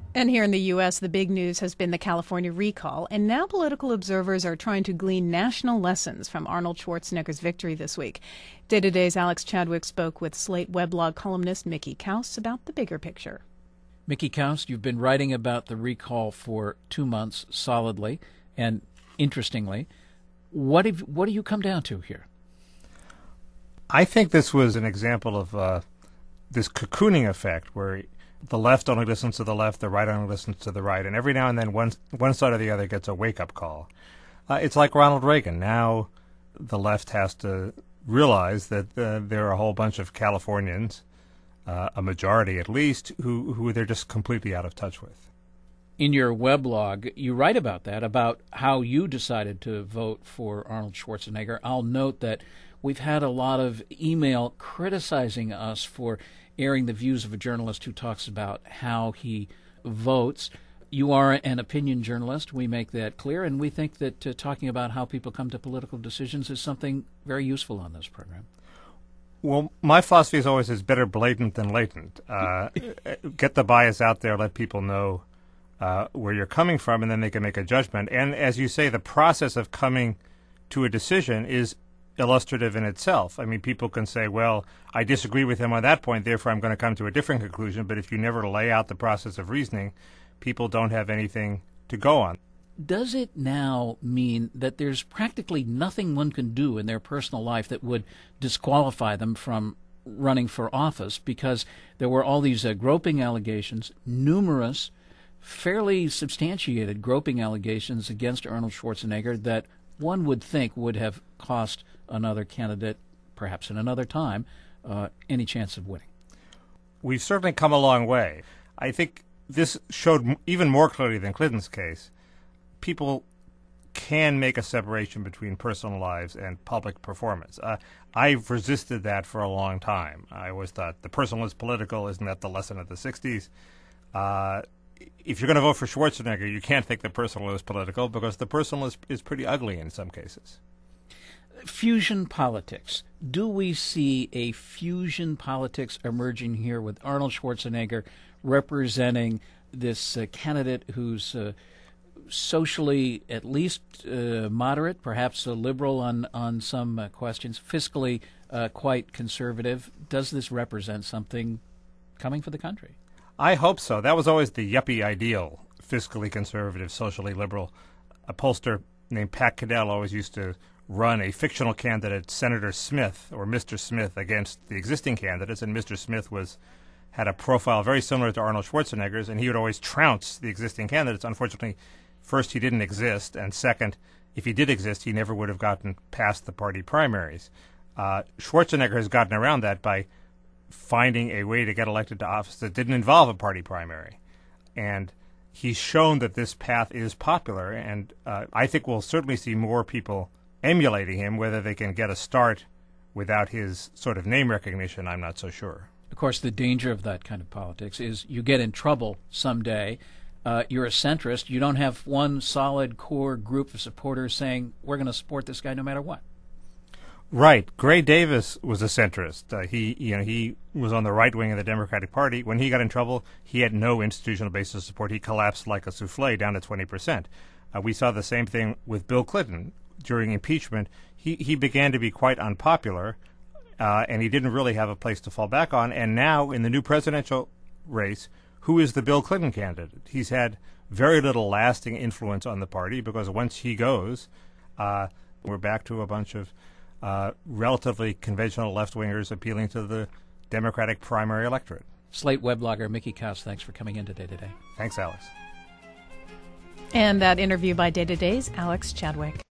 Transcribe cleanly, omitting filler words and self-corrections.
And here in the U.S., the big news has been the California recall, and now political observers are trying to glean national lessons from Arnold Schwarzenegger's victory this week. Day to Day's Alex Chadwick spoke with Slate weblog columnist Mickey Kaus about the bigger picture. Mickey Kaus, you've been writing about the recall for 2 months solidly and interestingly. What do you come down to here? I think this was an example of this cocooning effect where the left only listens to the left, the right only listens to the right, and every now and then one side or the other gets a wake-up call. It's like Ronald Reagan. Now the left has to realize that there are a whole bunch of Californians, a majority at least, who they're just completely out of touch with. In your weblog, you write about that, about how you decided to vote for Arnold Schwarzenegger. I'll note that we've had a lot of email criticizing us for airing the views of a journalist who talks about how he votes. You are an opinion journalist. We make that clear, and we think that talking about how people come to political decisions is something very useful on this program. Well, my philosophy is always is better blatant than latent. Get the bias out there, let people know where you're coming from, and then they can make a judgment. And as you say, the process of coming to a decision is illustrative in itself. I mean, people can say, well, I disagree with him on that point, therefore I'm going to come to a different conclusion. But if you never lay out the process of reasoning, people don't have anything to go on. Does it now mean that there's practically nothing one can do in their personal life that would disqualify them from running for office because there were all these groping allegations, numerous, fairly substantiated groping allegations against Arnold Schwarzenegger that one would think would have cost another candidate, perhaps in another time, any chance of winning? We've certainly come a long way. I think this showed even more clearly than Clinton's case. People can make a separation between personal lives and public performance. I've resisted that for a long time. I always thought the personal is political. Isn't that the lesson of the 60s? If you're going to vote for Schwarzenegger, you can't think the personal is political because the personal is pretty ugly in some cases. Fusion politics. Do we see a fusion politics emerging here with Arnold Schwarzenegger representing this candidate who's socially at least moderate, perhaps a liberal on some questions, fiscally quite conservative? Does this represent something coming for the country? I hope so. That was always the yuppie ideal, fiscally conservative, socially liberal. A pollster named Pat Cadell always used to run a fictional candidate, Senator Smith or Mr. Smith, against the existing candidates, and Mr. Smith had a profile very similar to Arnold Schwarzenegger's, and he would always trounce the existing candidates. Unfortunately, first, he didn't exist, and second, if he did exist, he never would have gotten past the party primaries. Schwarzenegger has gotten around that by finding a way to get elected to office that didn't involve a party primary. And he's shown that this path is popular, and I think we'll certainly see more people emulating him. Whether they can get a start without his sort of name recognition, I'm not so sure. Of course, the danger of that kind of politics is you get in trouble someday. You're a centrist. You don't have one solid core group of supporters saying, we're going to support this guy no matter what. Right. Gray Davis was a centrist. He was on the right wing of the Democratic Party. When he got in trouble, he had no institutional basis of support. He collapsed like a souffle down to 20%. We saw the same thing with Bill Clinton. During impeachment, he began to be quite unpopular, and he didn't really have a place to fall back on. And now in the new presidential race, who is the Bill Clinton candidate? He's had very little lasting influence on the party because once he goes, we're back to a bunch of relatively conventional left-wingers appealing to the Democratic primary electorate. Slate weblogger Mickey Kaus, thanks for coming in today. Thanks, Alex. And that interview by Day to Day's Alex Chadwick.